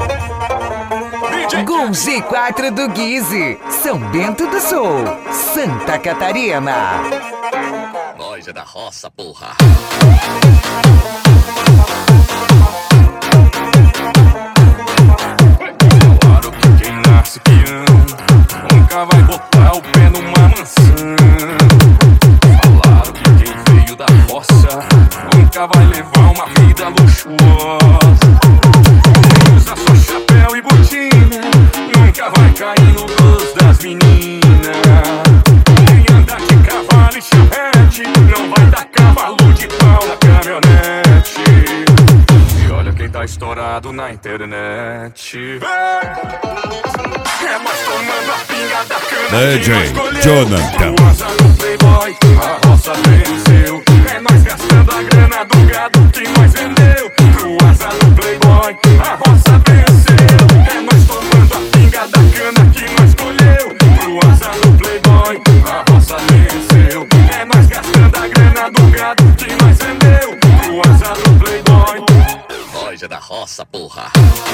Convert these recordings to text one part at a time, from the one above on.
Com G4 do Guise, São Bento do Sul, Santa Catarina. Nós é da roça, porra. Claro que quem nasce peão nunca vai botar o pé numa maçã. Falaram que quem veio da roça nunca vai levar uma vida luxuosa. Quem usa só chapéu e botina nunca vai cair no gosto das meninas. Quem anda de cavalo e charrete não vai dar cavalo de pau na caminhonete. E olha quem tá estourado na internet. É nós tomando a pinga da cana. DJ Jonathan. O asa no Playboy, a roça venceu. É nós gastando a grana do gado que nós vendeu. Pro asa no Playboy, a roça venceu. É nós tomando a pinga da cana que nós colheu. Pro asa no Playboy, a roça venceu. É nós gastando a grana do gado que nós vendeu. Pro asa no Playboy. Nós é da roça, porra.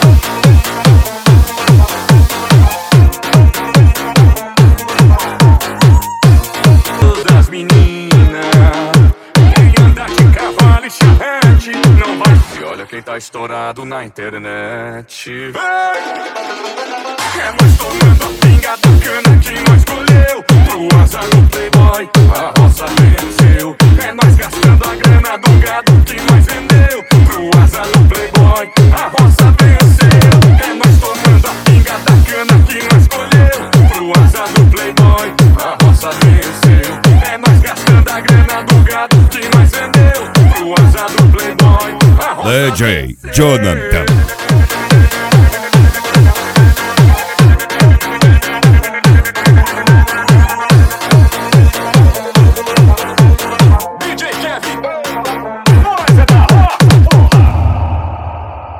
Das meninas, quem anda de cavalo e charrete não vai. E olha quem tá estourado na internet. É nós tomando a pinga da cana que nós colheu. Pro asa no Playboy, a roça venceu. É nós gastando a grana do gado que nós vendeu. Pro asa no Playboy, a roça venceu. É nós tomando a pinga da cana que nós colheu. Pro asa no Playboy, a roça venceu. É nós gastando a grana do gado que nós vendeu. Pro asa do Playboy, a roça DJ Jonathan.